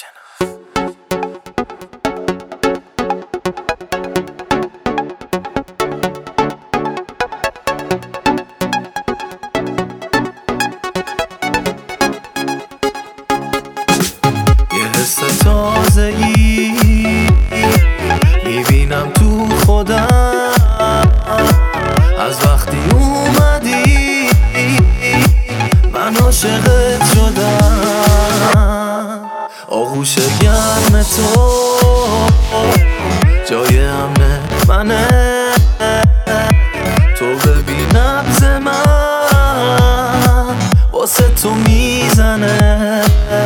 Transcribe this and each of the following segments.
یه حس تازه ای میبینم تو خودم از وقتی اومدی من عاشقت شدم. آغوش گرم تو جای امن منه، تو ببین نبض من واسه تو میزنه.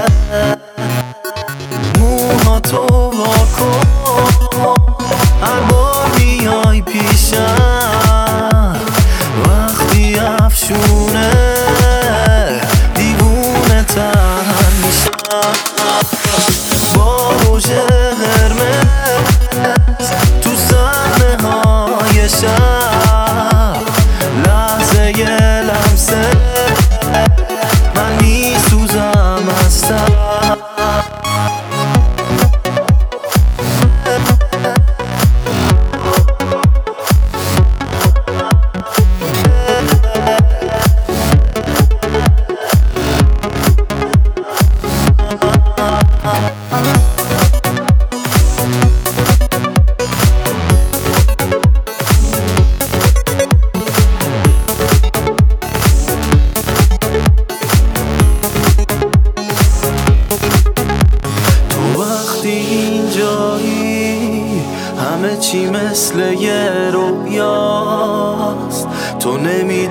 موها تو واکن هر بار میای پیشم، وقتی افشونه دیوونه تن میشم. با روژ قرمز تو صحنه های شب، لحظه ی لمسه من میسوزم از تب. اینجایی همه چی مثل یه رویاست، تو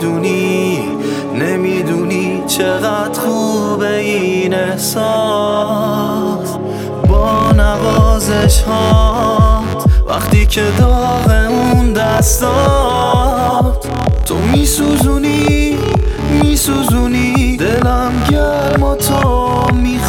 نمیدونی چقدر خوبه این احساس. با نوازش هات وقتی که داغ اون دستات، تو میسوزونی دلم گرم و تو